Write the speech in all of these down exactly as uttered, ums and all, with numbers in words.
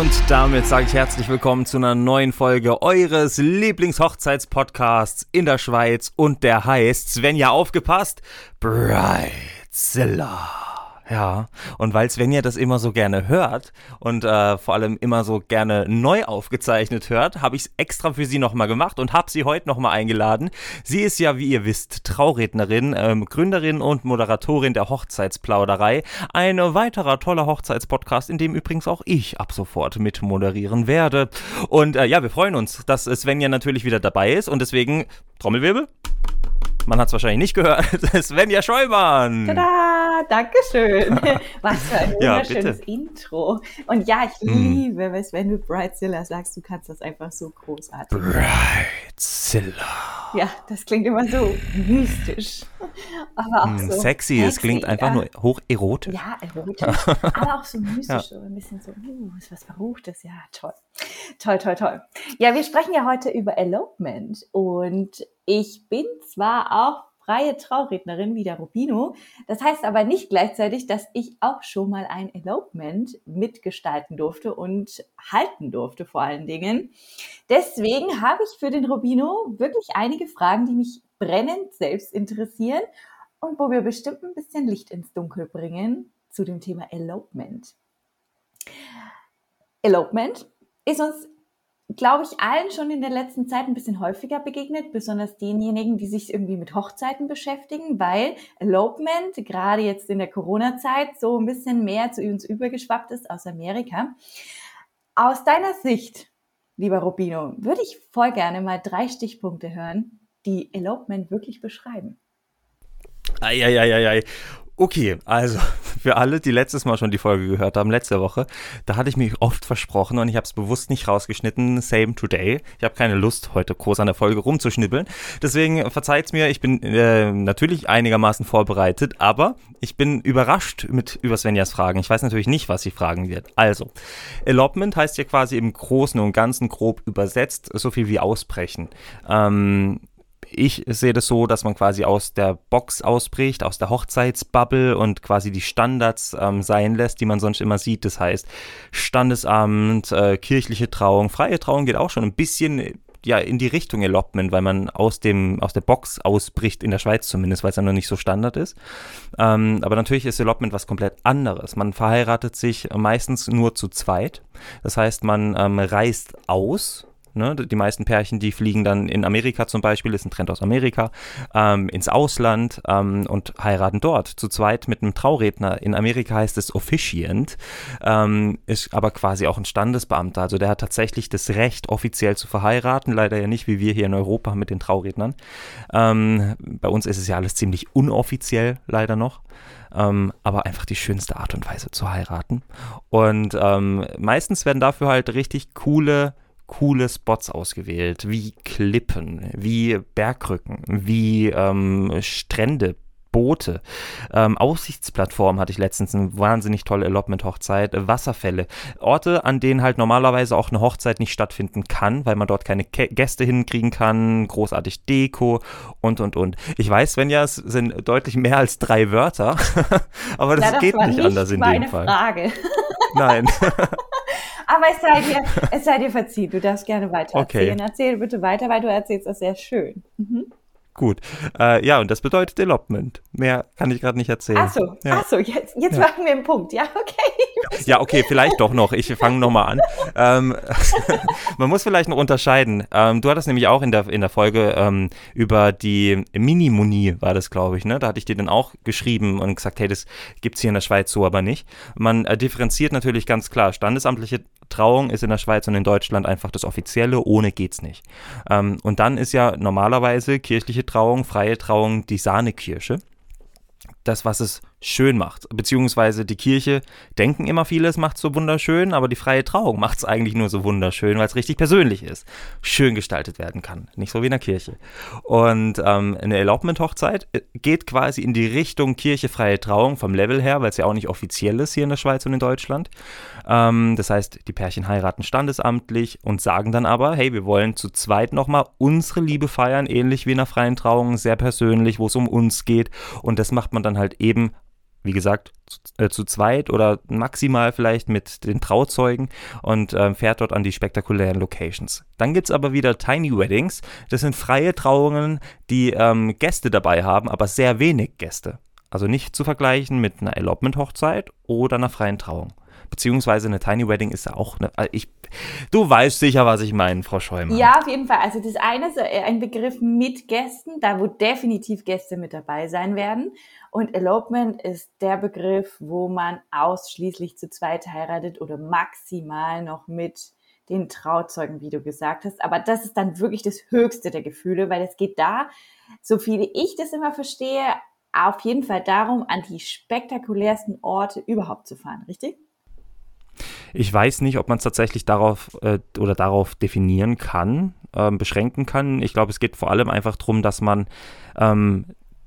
Und damit sage ich herzlich willkommen zu einer neuen Folge eures Lieblingshochzeitspodcasts in der Schweiz und der heißt, Svenja, aufgepasst, Bridezilla. Ja, und weil Svenja das immer so gerne hört und äh, vor allem immer so gerne neu aufgezeichnet hört, habe ich es extra für sie nochmal gemacht und habe sie heute nochmal eingeladen. Sie ist ja, wie ihr wisst, Traurednerin, ähm, Gründerin und Moderatorin der Hochzeitsplauderei. Ein weiterer toller Hochzeitspodcast, in dem übrigens auch ich ab sofort mit moderieren werde. Und äh, ja, wir freuen uns, dass Svenja natürlich wieder dabei ist und deswegen, Trommelwirbel. Man hat es wahrscheinlich nicht gehört. Svenja Scheumann. Tada, dankeschön. Was für ein wunderschönes ja, Intro. Und ja, ich liebe, mm. wenn du Bridezilla sagst, du kannst das einfach so großartig. Bridezilla. Ja, das klingt immer so mystisch. Aber auch mm, so sexy. Es klingt einfach ja. nur hocherotisch. Ja, erotisch. Aber auch so mystisch. Ja. So ein bisschen so, uh, ist was Verruchtes. Ja, toll. Toll, toll, toll. Ja, wir sprechen ja heute über Elopement. Und ich bin zwar auch freie Traurednerin wie der Rubino, das heißt aber nicht gleichzeitig, dass ich auch schon mal ein Elopement mitgestalten durfte und halten durfte vor allen Dingen. Deswegen habe ich für den Rubino wirklich einige Fragen, die mich brennend selbst interessieren und wo wir bestimmt ein bisschen Licht ins Dunkel bringen zu dem Thema Elopement. Elopement ist uns, glaube ich, allen schon in der letzten Zeit ein bisschen häufiger begegnet, besonders denjenigen, die sich irgendwie mit Hochzeiten beschäftigen, weil Elopement gerade jetzt in der Corona-Zeit so ein bisschen mehr zu uns übergeschwappt ist aus Amerika. Aus deiner Sicht, lieber Rubino, würde ich voll gerne mal drei Stichpunkte hören, die Elopement wirklich beschreiben. Eieieiei. Okay, also für alle, die letztes Mal schon die Folge gehört haben, letzte Woche, da hatte ich mich oft versprochen und ich habe es bewusst nicht rausgeschnitten, same today. Ich habe keine Lust, heute groß an der Folge rumzuschnippeln. Deswegen verzeiht's mir, ich bin äh, natürlich einigermaßen vorbereitet, aber ich bin überrascht mit über Svenjas Fragen. Ich weiß natürlich nicht, was sie fragen wird. Also, Elopement heißt ja quasi im Großen und Ganzen grob übersetzt, so viel wie ausbrechen. Ähm... Ich sehe das so, dass man quasi aus der Box ausbricht, aus der Hochzeitsbubble und quasi die Standards ähm, sein lässt, die man sonst immer sieht. Das heißt Standesamt, äh, kirchliche Trauung, freie Trauung geht auch schon ein bisschen ja, in die Richtung Elopement, weil man aus dem aus der Box ausbricht, in der Schweiz zumindest, weil es ja noch nicht so Standard ist. Ähm, aber natürlich ist Elopement was komplett anderes. Man verheiratet sich meistens nur zu zweit. Das heißt, man ähm, reist aus. Ne, die meisten Pärchen, die fliegen dann in Amerika zum Beispiel, ist ein Trend aus Amerika, ähm, ins Ausland ähm, und heiraten dort zu zweit mit einem Trauredner. In Amerika heißt es Officiant, ähm, ist aber quasi auch ein Standesbeamter. Also der hat tatsächlich das Recht, offiziell zu verheiraten. Leider ja nicht wie wir hier in Europa mit den Traurednern. Ähm, bei uns ist es ja alles ziemlich unoffiziell, leider noch. Ähm, aber einfach die schönste Art und Weise zu heiraten. Und ähm, meistens werden dafür halt richtig coole coole Spots ausgewählt, wie Klippen, wie Bergrücken, wie ähm, Strände, Boote, ähm, Aussichtsplattformen hatte ich letztens eine wahnsinnig tolle Elopement-Hochzeit, Wasserfälle, Orte, an denen halt normalerweise auch eine Hochzeit nicht stattfinden kann, weil man dort keine Ke- Gäste hinkriegen kann, großartig Deko und, und, und. Ich weiß, Svenja, es sind deutlich mehr als drei Wörter, aber das, ja, das geht nicht, nicht anders in dem Fall. Frage. Nein. Aber es sei dir, es sei dir verziehen, du darfst gerne weiter okay. erzählen. Erzähl bitte weiter, weil du erzählst das sehr schön. Mhm. Gut, äh, ja, und das bedeutet Elopement. Mehr kann ich gerade nicht erzählen. Ach so, ja. ach so, jetzt, jetzt ja. machen wir einen Punkt. Ja, okay. Ja, okay, vielleicht doch noch. Ich fange nochmal an. ähm, man muss vielleicht noch unterscheiden. Ähm, du hattest nämlich auch in der, in der Folge ähm, über die Minimonie, war das, glaube ich, ne? Da hatte ich dir dann auch geschrieben und gesagt, hey, das gibt's hier in der Schweiz so aber nicht. Man äh, differenziert natürlich ganz klar. Standesamtliche Trauung ist in der Schweiz und in Deutschland einfach das Offizielle, ohne geht's nicht. Ähm, und dann ist ja normalerweise kirchliche Trauung, freie Trauung die Sahnekirsche. Das, was es schön macht, beziehungsweise die Kirche denken immer viele, es macht so wunderschön, aber die freie Trauung macht es eigentlich nur so wunderschön, weil es richtig persönlich ist, schön gestaltet werden kann, nicht so wie in der Kirche. Und ähm, eine Elopement-Hochzeit geht quasi in die Richtung Kirche, freie Trauung vom Level her, weil es ja auch nicht offiziell ist hier in der Schweiz und in Deutschland. Ähm, das heißt, die Pärchen heiraten standesamtlich und sagen dann aber, hey, wir wollen zu zweit nochmal unsere Liebe feiern, ähnlich wie in einer freien Trauung, sehr persönlich, wo es um uns geht, und das macht man dann halt eben wie gesagt, zu, äh, zu zweit oder maximal vielleicht mit den Trauzeugen und äh, fährt dort an die spektakulären Locations. Dann gibt es aber wieder Tiny Weddings. Das sind freie Trauungen, die ähm, Gäste dabei haben, aber sehr wenig Gäste. Also nicht zu vergleichen mit einer Elopement-Hochzeit oder einer freien Trauung. Beziehungsweise eine Tiny Wedding ist ja auch eine, ich, du weißt sicher, was ich meine, Frau Scheumann. Ja, auf jeden Fall. Also das eine ist ein Begriff mit Gästen, da wo definitiv Gäste mit dabei sein werden. Und Elopement ist der Begriff, wo man ausschließlich zu zweit heiratet oder maximal noch mit den Trauzeugen, wie du gesagt hast. Aber das ist dann wirklich das höchste der Gefühle, weil es geht da, so viel ich das immer verstehe, auf jeden Fall darum, an die spektakulärsten Orte überhaupt zu fahren, richtig? Ich weiß nicht, ob man es tatsächlich darauf äh, oder darauf definieren kann, äh, beschränken kann. Ich glaube, es geht vor allem einfach darum, dass man ähm,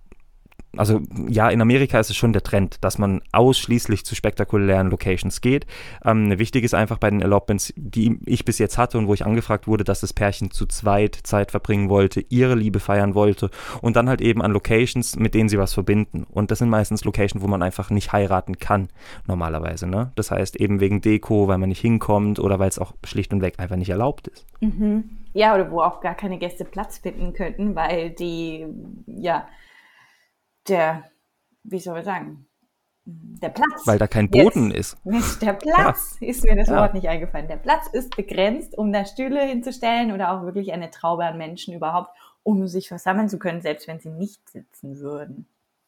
also ja, in Amerika ist es schon der Trend, dass man ausschließlich zu spektakulären Locations geht. Ähm, wichtig ist einfach bei den Elopements, die ich bis jetzt hatte und wo ich angefragt wurde, dass das Pärchen zu zweit Zeit verbringen wollte, ihre Liebe feiern wollte und dann halt eben an Locations, mit denen sie was verbinden. Und das sind meistens Locations, wo man einfach nicht heiraten kann, normalerweise. Ne? Das heißt eben wegen Deko, weil man nicht hinkommt oder weil es auch schlicht und weg einfach nicht erlaubt ist. Mhm. Ja, oder wo auch gar keine Gäste Platz finden könnten, weil die, ja, der, wie soll ich sagen, der Platz. Weil da kein Boden jetzt, ist. Der Platz ja. ist mir das ja. Wort nicht eingefallen. Der Platz ist begrenzt, um da Stühle hinzustellen oder auch wirklich eine Traube an Menschen überhaupt, um sich versammeln zu können, selbst wenn sie nicht sitzen würden.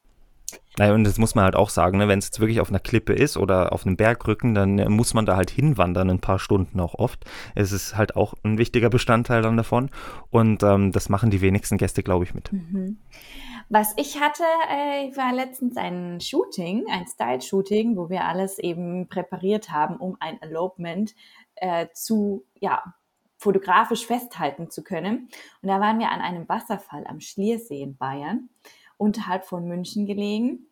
Naja, und das muss man halt auch sagen, ne, wenn es jetzt wirklich auf einer Klippe ist oder auf einem Bergrücken, dann äh, muss man da halt hinwandern, ein paar Stunden auch oft. Es ist halt auch ein wichtiger Bestandteil dann davon und ähm, das machen die wenigsten Gäste, glaube ich, mit. Mhm. Was ich hatte, äh, war letztens ein Shooting, ein Style-Shooting, wo wir alles eben präpariert haben, um ein Elopement äh, zu, ja, fotografisch festhalten zu können. Und da waren wir an einem Wasserfall am Schliersee in Bayern, unterhalb von München gelegen.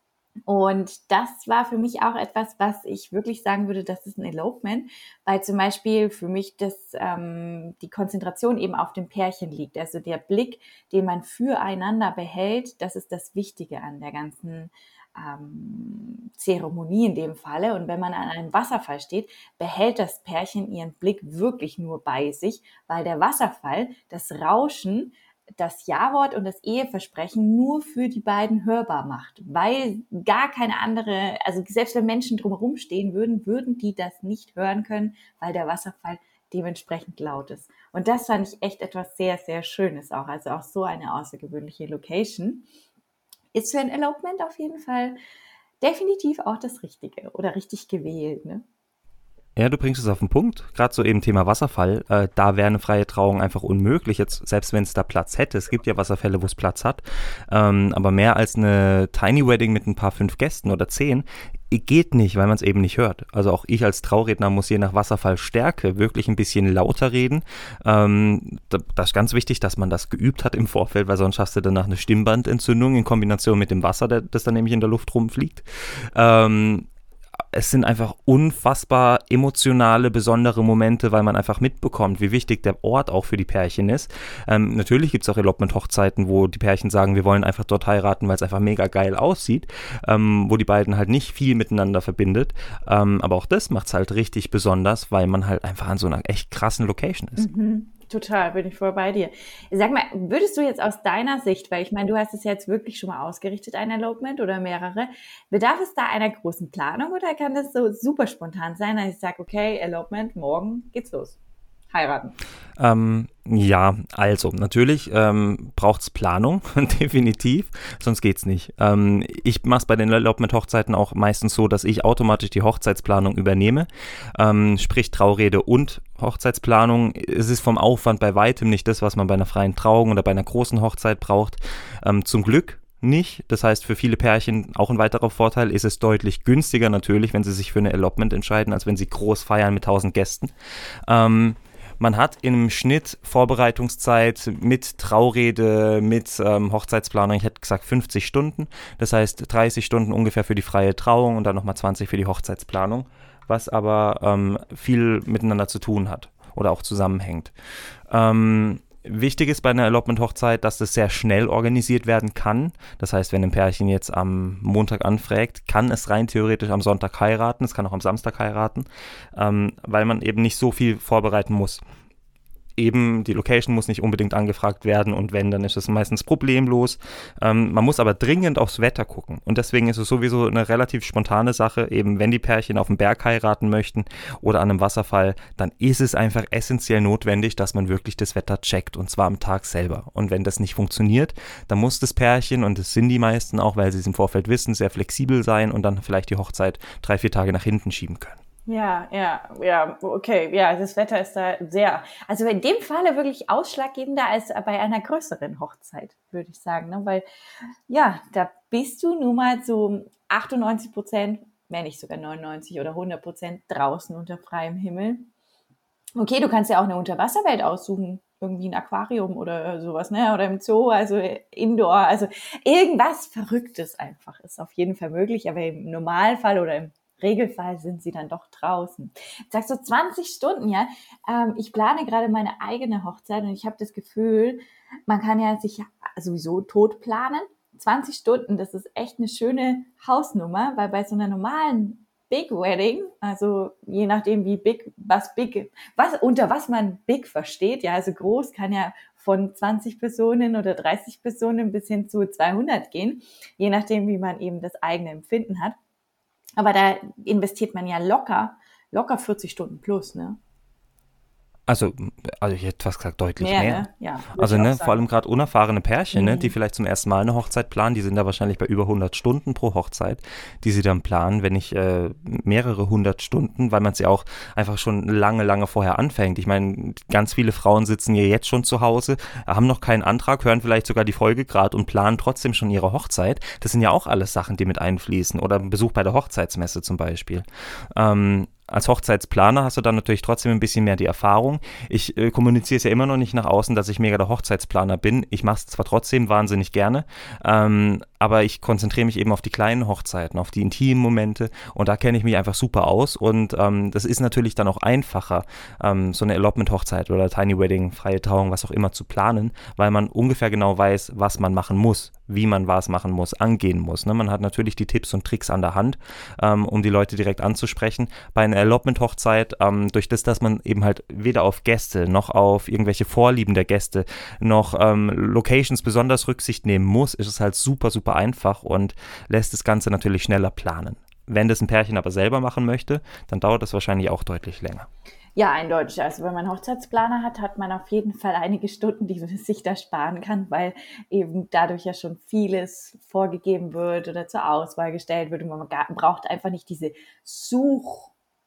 Und das war für mich auch etwas, was ich wirklich sagen würde, das ist ein Elopement, weil zum Beispiel für mich das, ähm, die Konzentration eben auf dem Pärchen liegt. Also der Blick, den man füreinander behält, das ist das Wichtige an der ganzen ähm, Zeremonie in dem Falle. Und wenn man an einem Wasserfall steht, behält das Pärchen ihren Blick wirklich nur bei sich, weil der Wasserfall, das Rauschen, das Ja-Wort und das Eheversprechen nur für die beiden hörbar macht, weil gar keine andere, also selbst wenn Menschen drumherum stehen würden, würden die das nicht hören können, weil der Wasserfall dementsprechend laut ist. Und das fand ich echt etwas sehr, sehr Schönes auch, also auch so eine außergewöhnliche Location. Ist für ein Elopement auf jeden Fall definitiv auch das Richtige oder richtig gewählt, ne? Ja, du bringst es auf den Punkt. Gerade so eben Thema Wasserfall. Äh, da wäre eine freie Trauung einfach unmöglich, jetzt selbst wenn es da Platz hätte. Es gibt ja Wasserfälle, wo es Platz hat. Ähm, aber mehr als eine Tiny Wedding mit ein paar fünf Gästen oder zehn geht nicht, weil man es eben nicht hört. Also auch ich als Trauredner muss je nach Wasserfallstärke wirklich ein bisschen lauter reden. Ähm, das ist ganz wichtig, dass man das geübt hat im Vorfeld, weil sonst hast du danach eine Stimmbandentzündung in Kombination mit dem Wasser, das dann nämlich in der Luft rumfliegt. Ähm, Es sind einfach unfassbar emotionale, besondere Momente, weil man einfach mitbekommt, wie wichtig der Ort auch für die Pärchen ist. Ähm, natürlich gibt es auch Elopement-Hochzeiten, wo die Pärchen sagen, wir wollen einfach dort heiraten, weil es einfach mega geil aussieht, ähm, wo die beiden halt nicht viel miteinander verbindet. Ähm, aber auch das macht es halt richtig besonders, weil man halt einfach an so einer echt krassen Location ist. Mhm. Total, bin ich voll bei dir. Sag mal, würdest du jetzt aus deiner Sicht, weil ich meine, du hast es jetzt wirklich schon mal ausgerichtet, ein Elopement oder mehrere, bedarf es da einer großen Planung oder kann das so super spontan sein, dass ich sage, okay, Elopement, morgen geht's los, heiraten? Ähm, ja, also natürlich ähm, braucht es Planung, definitiv, sonst geht's nicht. Ähm, ich mache es bei den Elopement-Hochzeiten auch meistens so, dass ich automatisch die Hochzeitsplanung übernehme, ähm, sprich Traurede und Hochzeitsplanung. Es ist vom Aufwand bei weitem nicht das, was man bei einer freien Trauung oder bei einer großen Hochzeit braucht. Ähm, zum Glück nicht. Das heißt, für viele Pärchen auch ein weiterer Vorteil, ist es deutlich günstiger natürlich, wenn sie sich für eine Elopement entscheiden, als wenn sie groß feiern mit tausend Gästen. Ähm, Man hat im Schnitt Vorbereitungszeit mit Traurede, mit ähm, Hochzeitsplanung, ich hätte gesagt fünfzig Stunden. Das heißt dreißig Stunden ungefähr für die freie Trauung und dann nochmal zwanzig für die Hochzeitsplanung, was aber ähm, viel miteinander zu tun hat oder auch zusammenhängt. Ähm, Wichtig ist bei einer Elopement-Hochzeit, dass das sehr schnell organisiert werden kann. Das heißt, wenn ein Pärchen jetzt am Montag anfragt, kann es rein theoretisch am Sonntag heiraten, es kann auch am Samstag heiraten, ähm, weil man eben nicht so viel vorbereiten muss. Eben, die Location muss nicht unbedingt angefragt werden und wenn, dann ist es meistens problemlos. Ähm, man muss aber dringend aufs Wetter gucken und deswegen ist es sowieso eine relativ spontane Sache, eben wenn die Pärchen auf dem Berg heiraten möchten oder an einem Wasserfall, dann ist es einfach essentiell notwendig, dass man wirklich das Wetter checkt und zwar am Tag selber. Und wenn das nicht funktioniert, dann muss das Pärchen, und das sind die meisten auch, weil sie es im Vorfeld wissen, sehr flexibel sein und dann vielleicht die Hochzeit drei, vier Tage nach hinten schieben können. Ja, ja, ja, okay, ja, das Wetter ist da sehr, also in dem Falle wirklich ausschlaggebender als bei einer größeren Hochzeit, würde ich sagen, ne? Weil, ja, da bist du nun mal so achtundneunzig Prozent, wenn nicht sogar neunundneunzig oder hundert Prozent draußen unter freiem Himmel. Okay, du kannst ja auch eine Unterwasserwelt aussuchen, irgendwie ein Aquarium oder sowas, ne, oder im Zoo, also Indoor, also irgendwas Verrücktes einfach ist auf jeden Fall möglich, aber im Normalfall oder im Regelfall sind sie dann doch draußen. Ich sag so zwanzig Stunden, ja. Ähm, ich plane gerade meine eigene Hochzeit und ich habe das Gefühl, man kann ja sich sowieso tot planen. zwanzig Stunden, das ist echt eine schöne Hausnummer, weil bei so einer normalen Big Wedding, also je nachdem wie big, was big, was, unter was man big versteht, ja, also groß kann ja von zwanzig Personen oder dreißig Personen bis hin zu zweihundert gehen, je nachdem wie man eben das eigene Empfinden hat. Aber da investiert man ja locker, locker vierzig Stunden plus, ne? Also, also ich hätte fast gesagt, deutlich mehr. mehr. Ne? Ja, also ne, vor allem gerade unerfahrene Pärchen, mhm. ne, die vielleicht zum ersten Mal eine Hochzeit planen, die sind da wahrscheinlich bei über hundert Stunden pro Hochzeit, die sie dann planen, wenn nicht äh, mehrere hundert Stunden, weil man es ja auch einfach schon lange, lange vorher anfängt. Ich meine, ganz viele Frauen sitzen ja jetzt schon zu Hause, haben noch keinen Antrag, hören vielleicht sogar die Folge gerade und planen trotzdem schon ihre Hochzeit. Das sind ja auch alles Sachen, die mit einfließen. Oder ein Besuch bei der Hochzeitsmesse zum Beispiel. Ähm, Als Hochzeitsplaner hast du dann natürlich trotzdem ein bisschen mehr die Erfahrung. Ich äh, kommuniziere es ja immer noch nicht nach außen, dass ich mega der Hochzeitsplaner bin. Ich mache es zwar trotzdem wahnsinnig gerne, ähm, aber ich konzentriere mich eben auf die kleinen Hochzeiten, auf die intimen Momente und da kenne ich mich einfach super aus und ähm, das ist natürlich dann auch einfacher, ähm, so eine Elopement-Hochzeit oder Tiny Wedding, freie Trauung, was auch immer zu planen, weil man ungefähr genau weiß, was man machen muss, wie man was machen muss, angehen muss. Ne? Man hat natürlich die Tipps und Tricks an der Hand, ähm, um die Leute direkt anzusprechen. Bei einer Elopement-Hochzeit, ähm, durch das, dass man eben halt weder auf Gäste noch auf irgendwelche Vorlieben der Gäste noch ähm, Locations besonders Rücksicht nehmen muss, ist es halt super, super einfach und lässt das Ganze natürlich schneller planen. Wenn das ein Pärchen aber selber machen möchte, dann dauert das wahrscheinlich auch deutlich länger. Ja, eindeutig. Also wenn man einen Hochzeitsplaner hat, hat man auf jeden Fall einige Stunden, die man sich da sparen kann, weil eben dadurch ja schon vieles vorgegeben wird oder zur Auswahl gestellt wird und man braucht einfach nicht diese Such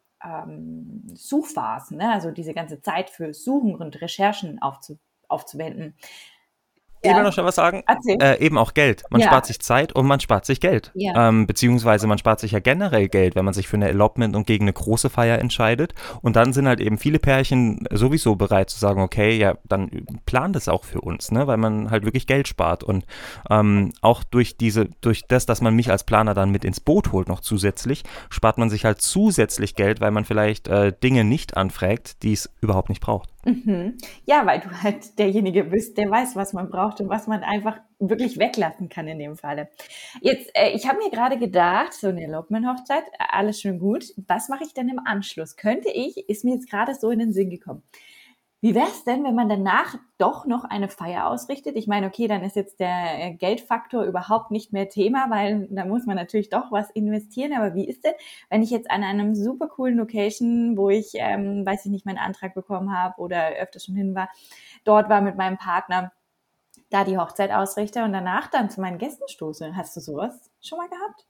ähm, Suchphasen, ne? Also diese ganze Zeit für Suchen und Recherchen aufzu aufzuwenden. Ich will noch schnell was sagen. Äh, eben auch Geld. Man ja. spart sich Zeit und man spart sich Geld. Ja. Ähm, beziehungsweise man spart sich ja generell Geld, wenn man sich für eine Elopement und gegen eine große Feier entscheidet. Und dann sind halt eben viele Pärchen sowieso bereit zu sagen, okay, ja, dann plant es auch für uns, ne? Weil man halt wirklich Geld spart. Und ähm, auch durch diese, durch das, dass man mich als Planer dann mit ins Boot holt noch zusätzlich, spart man sich halt zusätzlich Geld, weil man vielleicht äh, Dinge nicht anfragt, die es überhaupt nicht braucht. Mhm. Ja, weil du halt derjenige bist, der weiß, was man braucht und was man einfach wirklich weglassen kann in dem Falle. Jetzt, äh, ich habe mir gerade gedacht, so eine Elopement-Hochzeit, alles schön gut. Was mache ich denn im Anschluss? Könnte ich, ist mir jetzt gerade so in den Sinn gekommen. Wie wäre es denn, wenn man danach doch noch eine Feier ausrichtet? Ich meine, okay, dann ist jetzt der Geldfaktor überhaupt nicht mehr Thema, weil da muss man natürlich doch was investieren. Aber wie ist denn, wenn ich jetzt an einem super coolen Location, wo ich, ähm, weiß ich nicht, meinen Antrag bekommen habe oder öfter schon hin war, dort war mit meinem Partner, da die Hochzeit ausrichte und danach dann zu meinen Gästen stoße? Hast du sowas schon mal gehabt?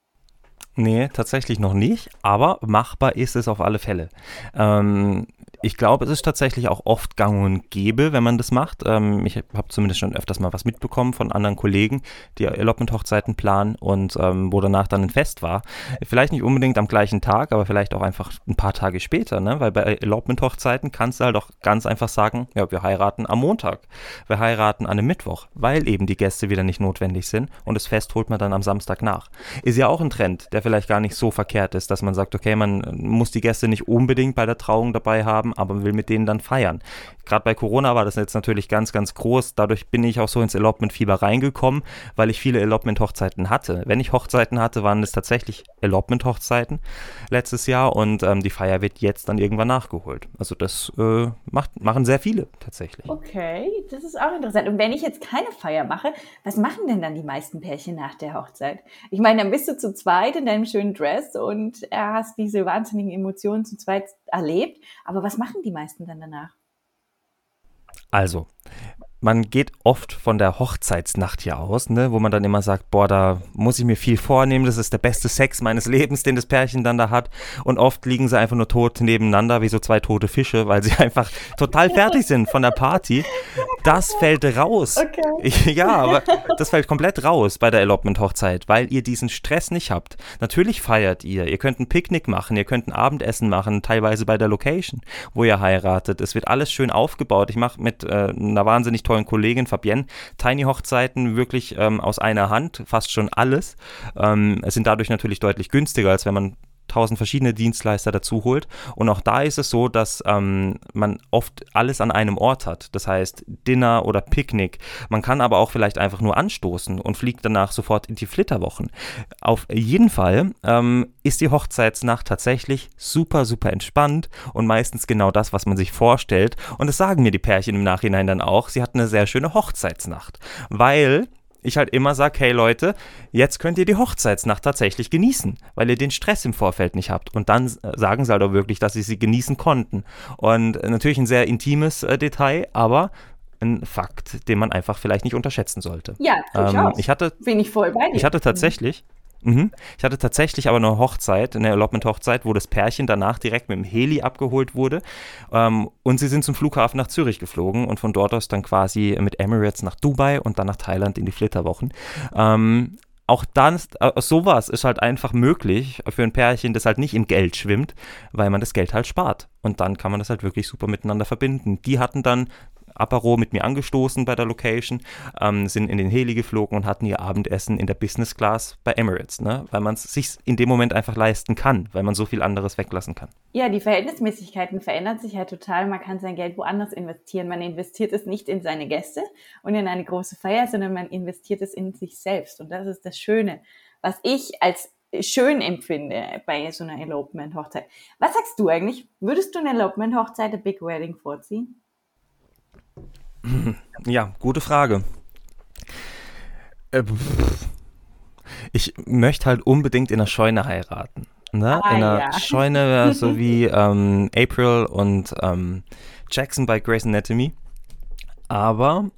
Nee, tatsächlich noch nicht, aber machbar ist es auf alle Fälle. Ähm, ich glaube, es ist tatsächlich auch oft gang und gäbe, wenn man das macht. Ähm, ich habe zumindest schon öfters mal was mitbekommen von anderen Kollegen, die Elopement-Hochzeiten planen und ähm, wo danach dann ein Fest war. Vielleicht nicht unbedingt am gleichen Tag, aber vielleicht auch einfach ein paar Tage später, ne? Weil bei Elopement-Hochzeiten kannst du halt auch ganz einfach sagen, ja, wir heiraten am Montag, wir heiraten an einem Mittwoch, weil eben die Gäste wieder nicht notwendig sind und das Fest holt man dann am Samstag nach. Ist ja auch ein Trend, der vielleicht gar nicht so verkehrt ist, dass man sagt, okay, man muss die Gäste nicht unbedingt bei der Trauung dabei haben, haben, aber will mit denen dann feiern. Gerade bei Corona war das jetzt natürlich ganz, ganz groß. Dadurch bin ich auch so ins Elopement-Fieber reingekommen, weil ich viele Elopement-Hochzeiten hatte. Wenn ich Hochzeiten hatte, waren es tatsächlich Elopement-Hochzeiten letztes Jahr und ähm, die Feier wird jetzt dann irgendwann nachgeholt. Also das äh, macht, machen sehr viele tatsächlich. Okay, das ist auch interessant. Und wenn ich jetzt keine Feier mache, was machen denn dann die meisten Pärchen nach der Hochzeit? Ich meine, dann bist du zu zweit in deinem schönen Dress und äh, hast diese wahnsinnigen Emotionen zu zweit erlebt. Aber was machen die meisten dann danach? Also, man geht oft von der Hochzeitsnacht hier aus, ne, wo man dann immer sagt, boah, da muss ich mir viel vornehmen, das ist der beste Sex meines Lebens, den das Pärchen dann da hat. Und oft liegen sie einfach nur tot nebeneinander, wie so zwei tote Fische, weil sie einfach total fertig sind von der Party. Das fällt raus. Okay. Ja, aber das fällt komplett raus bei der Elopement-Hochzeit, weil ihr diesen Stress nicht habt. Natürlich feiert ihr, ihr könnt ein Picknick machen, ihr könnt ein Abendessen machen, teilweise bei der Location, wo ihr heiratet. Es wird alles schön aufgebaut. Ich mache mit äh, einer wahnsinnig tollen Kollegin Fabienne Tiny-Hochzeiten wirklich ähm, aus einer Hand, fast schon alles. Ähm, es sind dadurch natürlich deutlich günstiger, als wenn man tausend verschiedene Dienstleister dazu holt. Und auch da ist es so, dass ähm, man oft alles an einem Ort hat. Das heißt Dinner oder Picknick. Man kann aber auch vielleicht einfach nur anstoßen und fliegt danach sofort in die Flitterwochen. Auf jeden Fall ähm, ist die Hochzeitsnacht tatsächlich super, super entspannt und meistens genau das, was man sich vorstellt. Und das sagen mir die Pärchen im Nachhinein dann auch. Sie hatten eine sehr schöne Hochzeitsnacht, weil ich halt immer sage, hey Leute, jetzt könnt ihr die Hochzeitsnacht tatsächlich genießen, weil ihr den Stress im Vorfeld nicht habt. Und dann sagen sie halt auch wirklich, dass sie sie genießen konnten. Und natürlich ein sehr intimes äh, Detail, aber ein Fakt, den man einfach vielleicht nicht unterschätzen sollte. Ja, ähm, ich hatte, bin ich voll bei dir. Ich hatte tatsächlich... Mhm. Ich hatte tatsächlich aber eine Hochzeit, eine Elopement-Hochzeit, wo das Pärchen danach direkt mit dem Heli abgeholt wurde ähm, und sie sind zum Flughafen nach Zürich geflogen und von dort aus dann quasi mit Emirates nach Dubai und dann nach Thailand in die Flitterwochen. Ähm, auch dann, äh, sowas ist halt einfach möglich für ein Pärchen, das halt nicht im Geld schwimmt, weil man das Geld halt spart und dann kann man das halt wirklich super miteinander verbinden. Die hatten dann Apero mit mir angestoßen bei der Location, ähm, sind in den Heli geflogen und hatten ihr Abendessen in der Business Class bei Emirates, ne? Weil man es sich in dem Moment einfach leisten kann, weil man so viel anderes weglassen kann. Ja, die Verhältnismäßigkeiten verändern sich halt total. Man kann sein Geld woanders investieren. Man investiert es nicht in seine Gäste und in eine große Feier, sondern man investiert es in sich selbst. Und das ist das Schöne, was ich als schön empfinde bei so einer Elopement-Hochzeit. Was sagst du eigentlich? Würdest du eine Elopement-Hochzeit, ein Big Wedding vorziehen? Ja, gute Frage. Ich möchte halt unbedingt in einer Scheune heiraten. Ne? Ah, in einer ja. Scheune, so wie ähm, April und ähm, Jackson bei Grey's Anatomy. Aber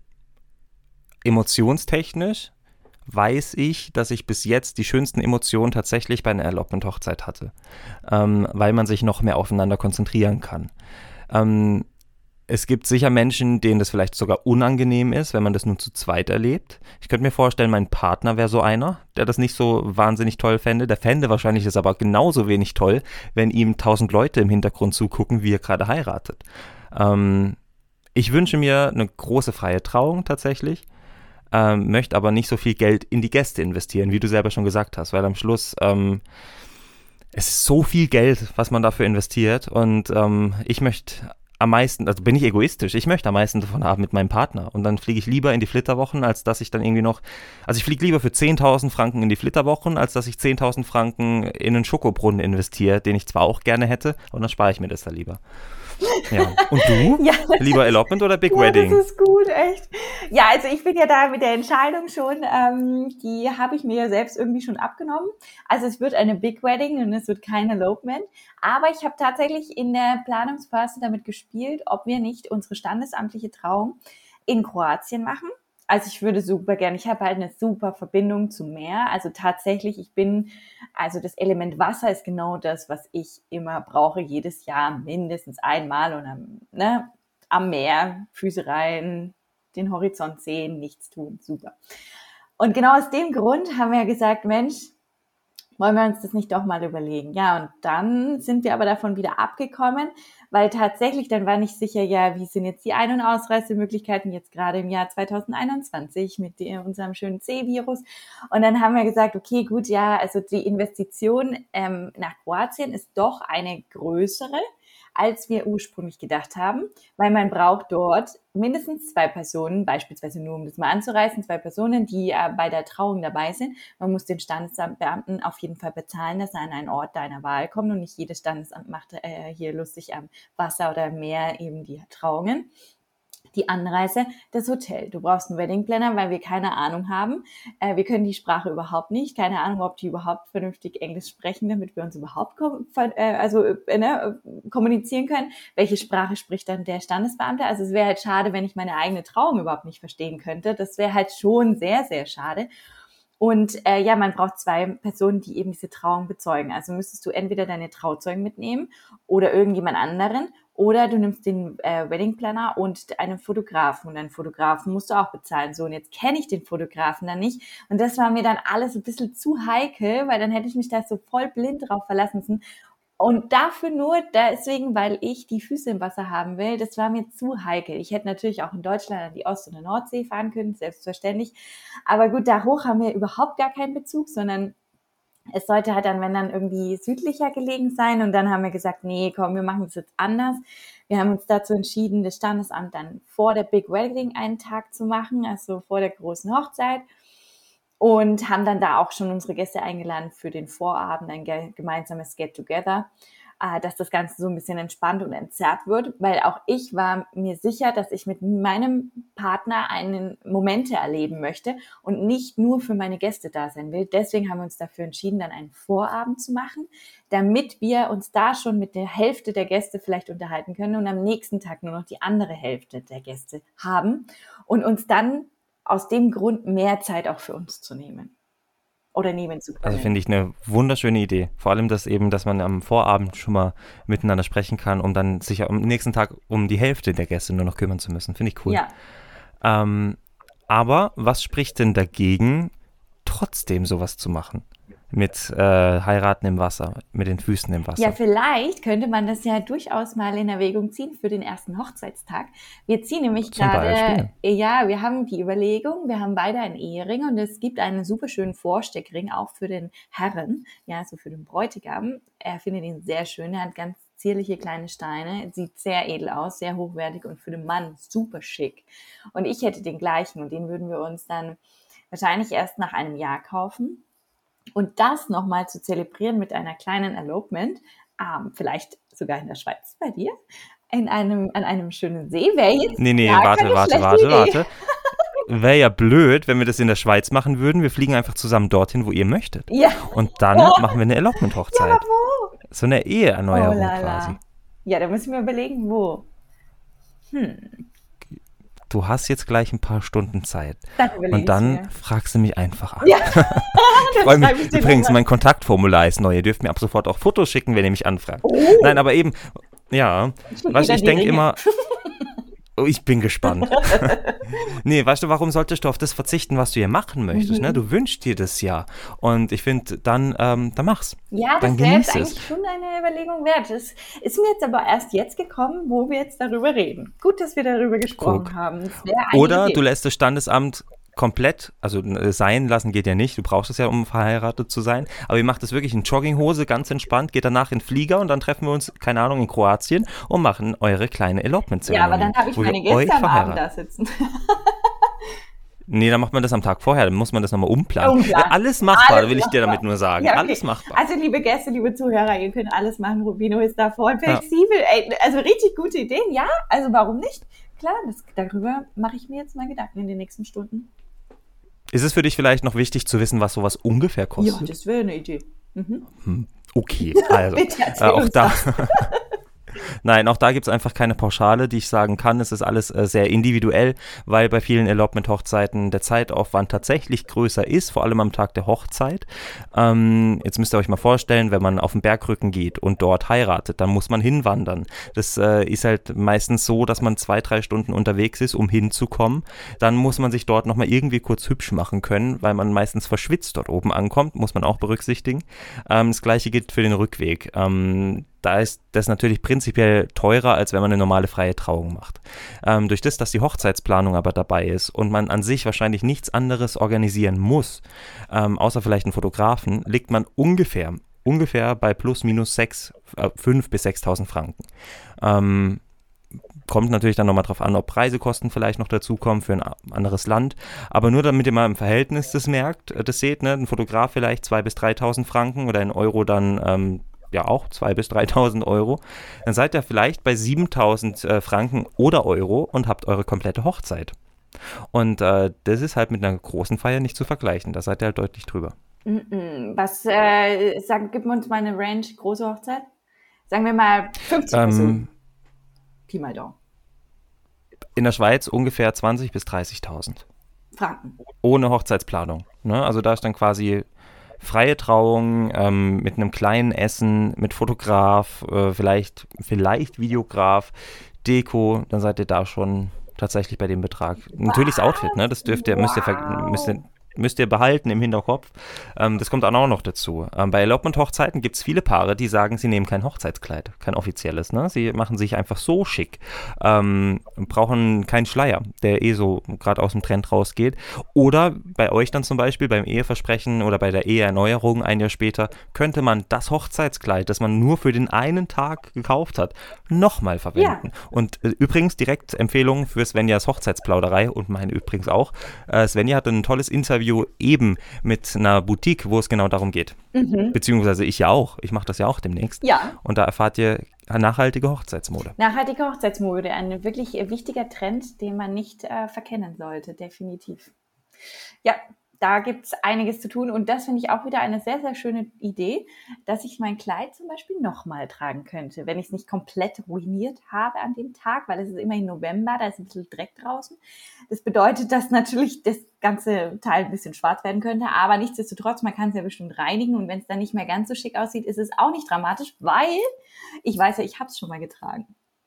emotionstechnisch weiß ich, dass ich bis jetzt die schönsten Emotionen tatsächlich bei einer Elopement-Hochzeit hatte. Ähm, weil man sich noch mehr aufeinander konzentrieren kann. Ähm, Es gibt sicher Menschen, denen das vielleicht sogar unangenehm ist, wenn man das nur zu zweit erlebt. Ich könnte mir vorstellen, mein Partner wäre so einer, der das nicht so wahnsinnig toll fände. Der fände wahrscheinlich das aber genauso wenig toll, wenn ihm tausend Leute im Hintergrund zugucken, wie er gerade heiratet. Ähm, ich wünsche mir eine große freie Trauung tatsächlich, ähm, möchte aber nicht so viel Geld in die Gäste investieren, wie du selber schon gesagt hast, weil am Schluss... Ähm, es ist so viel Geld, was man dafür investiert und ähm, ich möchte... am meisten, also bin ich egoistisch, ich möchte am meisten davon haben mit meinem Partner und dann fliege ich lieber in die Flitterwochen, als dass ich dann irgendwie noch, also ich fliege lieber für zehntausend Franken in die Flitterwochen, als dass ich zehntausend Franken in einen Schokobrunnen investiere, den ich zwar auch gerne hätte, und dann spare ich mir das da lieber. Ja. Und du? Ja, Lieber Elopement oder Big ja, Wedding? Das ist gut, echt. Ja, also ich bin ja da mit der Entscheidung schon, ähm, die habe ich mir ja selbst irgendwie schon abgenommen. Also es wird eine Big Wedding und es wird kein Elopement. Aber ich habe tatsächlich in der Planungsphase damit gespielt, ob wir nicht unsere standesamtliche Trauung in Kroatien machen. Also ich würde super gerne, ich habe halt eine super Verbindung zum Meer. Also tatsächlich, ich bin, also das Element Wasser ist genau das, was ich immer brauche, jedes Jahr mindestens einmal und am, ne, am Meer, Füße rein, den Horizont sehen, nichts tun, super. Und genau aus dem Grund haben wir gesagt, Mensch, wollen wir uns das nicht doch mal überlegen? Ja, und dann sind wir aber davon wieder abgekommen, weil tatsächlich, dann war nicht sicher, ja, wie sind jetzt die Ein- und Ausreisemöglichkeiten jetzt gerade im Jahr zwanzig einundzwanzig mit dem, unserem schönen C-Virus. Und dann haben wir gesagt, okay, gut, ja, also die Investition ähm, nach Kroatien ist doch eine größere, als wir ursprünglich gedacht haben, weil man braucht dort mindestens zwei Personen, beispielsweise nur um das mal anzureißen, zwei Personen, die äh, bei der Trauung dabei sind. Man muss den Standesamtbeamten auf jeden Fall bezahlen, dass er an einen Ort deiner Wahl kommt und nicht jedes Standesamt macht äh, hier lustig am Wasser oder am Meer eben die Trauungen. Die Anreise, das Hotel. Du brauchst einen Wedding Planner, weil wir keine Ahnung haben. Äh, wir können die Sprache überhaupt nicht. Keine Ahnung, ob die überhaupt vernünftig Englisch sprechen, damit wir uns überhaupt kom- äh, also, äh, ne, kommunizieren können. Welche Sprache spricht dann der Standesbeamte? Also es wäre halt schade, wenn ich meine eigene Trauung überhaupt nicht verstehen könnte. Das wäre halt schon sehr, sehr schade. Und äh, ja, man braucht zwei Personen, die eben diese Trauung bezeugen. Also müsstest du entweder deine Trauzeugen mitnehmen oder irgendjemand anderen oder du nimmst den äh, Wedding Planner und einen Fotografen. Und einen Fotografen musst du auch bezahlen. So, und jetzt kenne ich den Fotografen dann nicht. Und das war mir dann alles ein bisschen zu heikel, weil dann hätte ich mich da so voll blind drauf verlassen müssen. Und dafür nur, deswegen, weil ich die Füße im Wasser haben will, das war mir zu heikel. Ich hätte natürlich auch in Deutschland an die Ost- oder Nordsee fahren können, selbstverständlich. Aber gut, da hoch haben wir überhaupt gar keinen Bezug, sondern es sollte halt dann, wenn dann irgendwie südlicher gelegen sein. Und dann haben wir gesagt, nee, komm, wir machen das jetzt anders. Wir haben uns dazu entschieden, das Standesamt dann vor der Big Wedding einen Tag zu machen, also vor der großen Hochzeit. Und haben dann da auch schon unsere Gäste eingeladen für den Vorabend, ein ge- gemeinsames Get-Together, äh, dass das Ganze so ein bisschen entspannt und entzerrt wird, weil auch ich war mir sicher, dass ich mit meinem Partner einen Momente erleben möchte und nicht nur für meine Gäste da sein will. Deswegen haben wir uns dafür entschieden, dann einen Vorabend zu machen, damit wir uns da schon mit der Hälfte der Gäste vielleicht unterhalten können und am nächsten Tag nur noch die andere Hälfte der Gäste haben und uns dann aus dem Grund mehr Zeit auch für uns zu nehmen oder nehmen zu können. Also finde ich eine wunderschöne Idee. Vor allem das eben, dass man am Vorabend schon mal miteinander sprechen kann, um dann sich am nächsten Tag um die Hälfte der Gäste nur noch kümmern zu müssen. Finde ich cool. Ja. Ähm, aber was spricht denn dagegen, trotzdem sowas zu machen? Mit äh, Heiraten im Wasser, mit den Füßen im Wasser. Ja, vielleicht könnte man das ja durchaus mal in Erwägung ziehen für den ersten Hochzeitstag. Wir ziehen nämlich Zum gerade, Beispiel. ja, wir haben die Überlegung, wir haben beide einen Ehering und es gibt einen super schönen Vorsteckring auch für den Herren, ja, also für den Bräutigam. Er findet ihn sehr schön, er hat ganz zierliche kleine Steine, sieht sehr edel aus, sehr hochwertig und für den Mann super schick. Und ich hätte den gleichen und den würden wir uns dann wahrscheinlich erst nach einem Jahr kaufen. Und das nochmal zu zelebrieren mit einer kleinen Elopement, ähm, vielleicht sogar in der Schweiz bei dir, in einem, an einem schönen See, wäre jetzt Nee, nee, gar warte, keine warte, schlechte warte, Idee. warte. Wäre ja blöd, wenn wir das in der Schweiz machen würden. Wir fliegen einfach zusammen dorthin, wo ihr möchtet. Ja, Und dann Oh. machen wir eine Elopement-Hochzeit. aber wo? So eine Oh Eheerneuerung la quasi. la. Ja, da müssen wir überlegen, wo. Du hast jetzt gleich ein paar Stunden Zeit. Dann überlege Und dann ich mir. fragst du mich einfach an. Ja, Ich freue mich. schreibe ich dir Übrigens, nochmal. mein Kontaktformular ist neu. Ihr dürft mir ab sofort auch Fotos schicken, wenn ihr mich anfragt. Oh. Nein, aber eben, ja, Schick weißt du, wieder ich die denke Ringe. immer, oh, ich bin gespannt. Nee, weißt du, warum solltest du auf das verzichten, was du hier machen möchtest? Mhm. Ne? Du wünschst dir das ja. Und ich finde, dann, ähm, dann mach's. Ja, Dann das wäre jetzt genieß es. eigentlich schon eine Überlegung wert. Das ist mir jetzt aber erst jetzt gekommen, wo wir jetzt darüber reden. Gut, dass wir darüber gesprochen Guck. haben. Das wäre eine Oder Idee. du lässt das Standesamt komplett, also äh, sein lassen geht ja nicht, du brauchst es ja, um verheiratet zu sein, aber ihr macht es wirklich in Jogginghose, ganz entspannt, geht danach in den Flieger und dann treffen wir uns, keine Ahnung, in Kroatien und machen eure kleine Ja, Elopement-Zeremonie. aber dann habe ich wo ihr meine euch Gäste am Abend verheiratet. da sitzen. Nee, dann macht man das am Tag vorher, dann muss man das nochmal umplanen. Umplanen. Ja, alles machbar, Alles will ich dir machbar. damit nur sagen. Ja, okay. Alles machbar. Also, liebe Gäste, liebe Zuhörer, ihr könnt alles machen. Rubino ist da voll flexibel. Ey, also, richtig gute Ideen. Ja, also, warum nicht? Klar, das, darüber mache ich mir jetzt mal Gedanken in den nächsten Stunden. Ist es für dich vielleicht noch wichtig zu wissen, was sowas ungefähr Ja, kostet? das wäre eine Idee. Mhm. Okay, also Bitte äh, erzähl auch uns da. das. Nein, auch da gibt es einfach keine Pauschale, die ich sagen kann. Es ist alles äh, sehr individuell, weil bei vielen Elopement-Hochzeiten der Zeitaufwand tatsächlich größer ist, vor allem am Tag der Hochzeit. Ähm, jetzt müsst ihr euch mal vorstellen, wenn man auf den Bergrücken geht und dort heiratet, dann muss man hinwandern. Das äh, ist halt meistens so, dass man zwei, drei Stunden unterwegs ist, um hinzukommen. Dann muss man sich dort nochmal irgendwie kurz hübsch machen können, weil man meistens verschwitzt dort oben ankommt, muss man auch berücksichtigen. Ähm, das gleiche gilt für den Rückweg. Ähm, Da ist das natürlich prinzipiell teurer, als wenn man eine normale freie Trauung macht. Ähm, durch das, dass die Hochzeitsplanung aber dabei ist und man an sich wahrscheinlich nichts anderes organisieren muss, ähm, außer vielleicht einen Fotografen, liegt man ungefähr ungefähr bei plus minus sechs, äh, fünf bis sechstausend Franken. Ähm, kommt natürlich dann nochmal drauf an, ob Reisekosten vielleicht noch dazukommen für ein anderes Land. Aber nur damit ihr mal im Verhältnis das merkt, das seht, ne, ein Fotograf vielleicht zweitausend bis dreitausend Franken oder in Euro dann ähm, ja auch zweitausend bis dreitausend Euro. Dann seid ihr vielleicht bei siebentausend äh, Franken oder Euro und habt eure komplette Hochzeit. Und äh, das ist halt mit einer großen Feier nicht zu vergleichen. Da seid ihr halt deutlich drüber. Was, äh, sagen, gib uns mal eine Range, große Hochzeit? Sagen wir mal fünfzig ähm, Personen. Pi mal Daumen. In der Schweiz ungefähr zwanzigtausend bis dreißigtausend. Franken. Ohne Hochzeitsplanung. Ne? Also da ist dann quasi freie Trauung ähm, mit einem kleinen Essen, mit Fotograf, äh, vielleicht, vielleicht Videograf, Deko, dann seid ihr da schon tatsächlich bei dem Betrag. Natürlich das Outfit, ne? Das dürft ihr, müsst ihr, ver- müsst ihr müsst ihr behalten im Hinterkopf. Ähm, das kommt dann auch noch dazu. Ähm, bei Elopement-Hochzeiten gibt es viele Paare, die sagen, sie nehmen kein Hochzeitskleid, kein offizielles. Ne? Sie machen sich einfach so schick, ähm, brauchen keinen Schleier, der eh so gerade aus dem Trend rausgeht. Oder bei euch dann zum Beispiel beim Eheversprechen oder bei der Eheerneuerung ein Jahr später, könnte man das Hochzeitskleid, das man nur für den einen Tag gekauft hat, nochmal verwenden. Ja. Und äh, übrigens direkt Empfehlung für Svenjas Hochzeitsplauderei und meine übrigens auch. Äh, Svenja hat ein tolles Interview eben mit einer Boutique, wo es genau darum geht. Mhm. Beziehungsweise ich ja auch. Ich mache das ja auch demnächst. Ja. Und da erfahrt ihr nachhaltige Hochzeitsmode. Nachhaltige Hochzeitsmode, ein wirklich wichtiger Trend, den man nicht äh, verkennen sollte, definitiv. Ja, da gibt es einiges zu tun und das finde ich auch wieder eine sehr, sehr schöne Idee, dass ich mein Kleid zum Beispiel nochmal tragen könnte, wenn ich es nicht komplett ruiniert habe an dem Tag, weil es ist immerhin November, da ist ein bisschen Dreck draußen. Das bedeutet, dass natürlich das ganze Teil ein bisschen schwarz werden könnte, aber nichtsdestotrotz, man kann es ja bestimmt reinigen und wenn es dann nicht mehr ganz so schick aussieht, ist es auch nicht dramatisch, weil ich weiß ja, ich habe es schon mal getragen.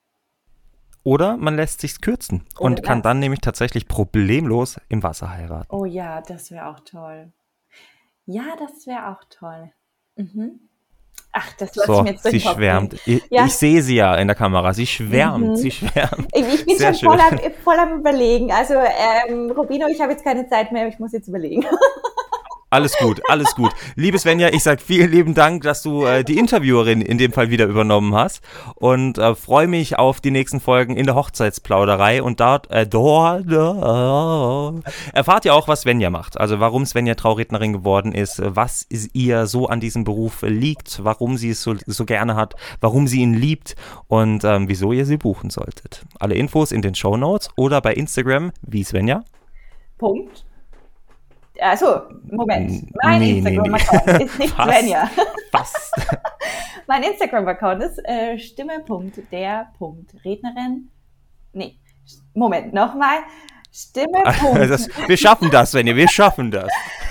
Oder man lässt sich's kürzen oh, und kann dann nämlich tatsächlich problemlos im Wasser heiraten. Oh ja, das wäre auch toll. Ja, das wäre auch toll. Mhm. Ach, das lasse so, ich mir jetzt durch sie den Kopf schwärmt. gehen. Ich, ja. ich sehe sie ja in der Kamera. Sie schwärmt, mhm. sie schwärmt. Ich, ich bin Sehr schon voll am, voll am Überlegen. Also, ähm, Robino, ich habe jetzt keine Zeit mehr, ich muss jetzt überlegen. Alles gut, alles gut. Liebe Svenja, ich sage vielen lieben Dank, dass du äh, die Interviewerin in dem Fall wieder übernommen hast und äh, freue mich auf die nächsten Folgen in der Hochzeitsplauderei und dort, äh, dort äh, erfahrt ihr auch, was Svenja macht. Also warum Svenja Traurednerin geworden ist, was ihr so an diesem Beruf liegt, warum sie es so, so gerne hat, warum sie ihn liebt und ähm, wieso ihr sie buchen solltet. Alle Infos in den Shownotes oder bei Instagram wie Svenja. Punkt. Also, Moment. Mein nee, Instagram-Account nee, nee. ist nicht Svenja. Fast. Mein Instagram-Account ist äh, Stimme.der.rednerin. Nee, Moment, nochmal. Stimme. Das, wir schaffen das, Svenja, wir schaffen das.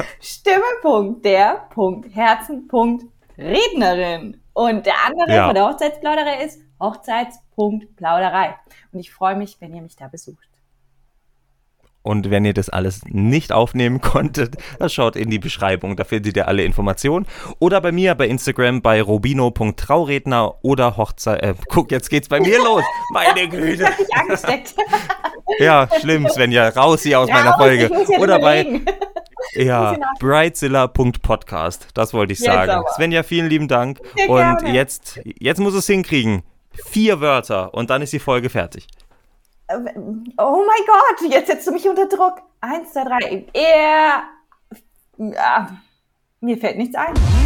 Stimme.der.herzen.rednerin. Und der andere ja. von der Hochzeitsplauderei ist Hochzeits.plauderei. Und ich freue mich, wenn ihr mich da besucht. Und wenn ihr das alles nicht aufnehmen konntet, dann schaut in die Beschreibung, da findet ihr alle Informationen. Oder bei mir bei Instagram bei robino punkt trauredner oder Hochzeit... Äh, guck, jetzt geht's bei mir los. Meine Güte. Ich hab dich angesteckt. Ja, schlimm, Svenja. Raus hier aus ja, meiner Folge. Ja oder überlegen. bei... Ja, bridezilla punkt podcast. Das wollte ich jetzt sagen. Aber. Svenja, vielen lieben Dank. Sehr und gerne. jetzt, jetzt muss es hinkriegen. Vier Wörter und dann ist die Folge fertig. Oh mein Gott, jetzt setzt du mich unter Druck. Eins, zwei, drei. Er. Ja, mir fällt nichts ein.